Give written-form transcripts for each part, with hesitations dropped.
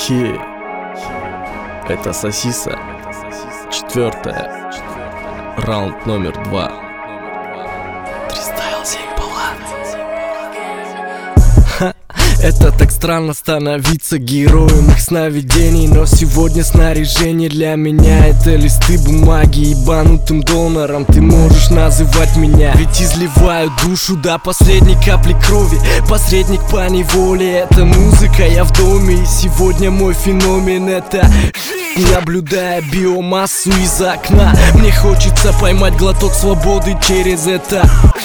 Это Сосиса. 4-е. Раунд номер 2. Фристайл Зимбаланс. Это так странно становиться героем их сновидений. Но сегодня снаряжение для меня — это листы бумаги. Ебанутым донором ты можешь называть меня, ведь изливаю душу до последней капли крови. Посредник по неволе, это музыка, я в доме. И сегодня мой феномен — это наблюдая биомассу из окна. Мне хочется поймать глоток свободы через это.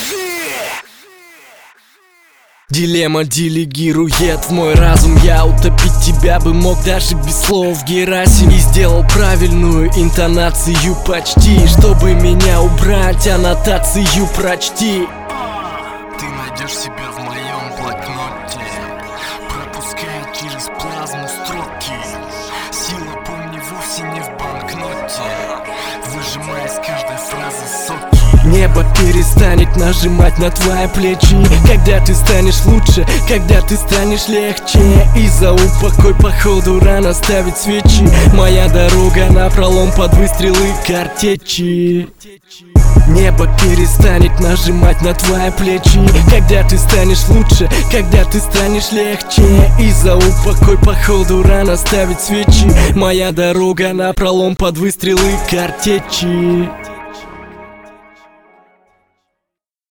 Дилемма делегирует в мой разум. Я утопить тебя бы мог даже без слов, Герасим. И сделал правильную интонацию почти. Чтобы меня убрать, аннотацию прочти. Ты найдешь себя в моем блокноте, пропуская через плазму строки. Сила, помни, вовсе не в банкноте, выжимая из каждой фразы соки. Небо перестанет нажимать на твои плечи, когда ты станешь лучше, когда ты станешь легче. И за упокой походу рано ставить свечи. Моя дорога напролом под выстрелы картечи. Небо перестанет нажимать на твои плечи, когда ты станешь лучше, когда ты станешь легче. И за упокой походу рано ставить свечи. Моя дорога напролом под выстрелы картечи.